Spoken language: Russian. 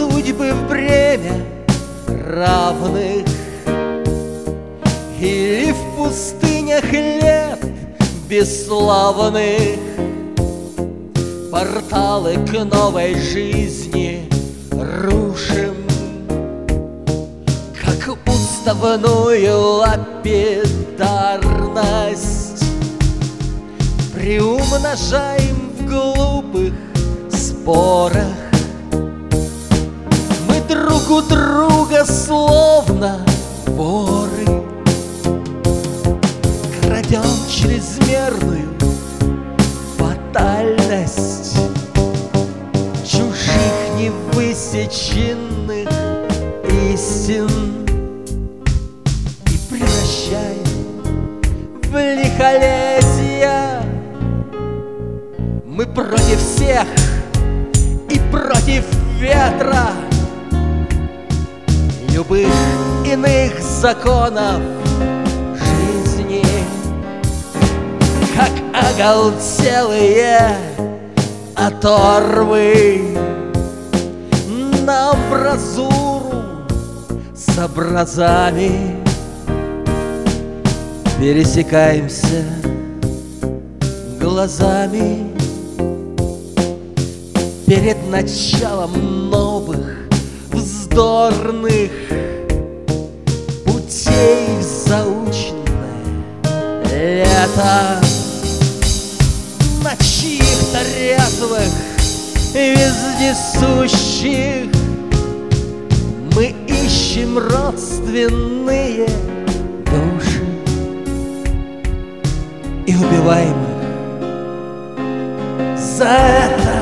судьбы в бремя равных, или в пустынях лет бесславных порталы к новой жизни рушим, как уставную лапидарность приумножаем в глупых спорах. Мы друг у друга словно воры, крадем чрезмерную фатальность чужих невысеченных истин и превращаем в лихолетие. Мы против всех и против ветра, любых иных законов жизни, как оголтелые оторвы на амбразуру с образами пересекаемся глазами перед началом новых вздорных путей в заученное лето. На чьих-то резвых вездесущих мы ищем родственные души и убиваем их за это.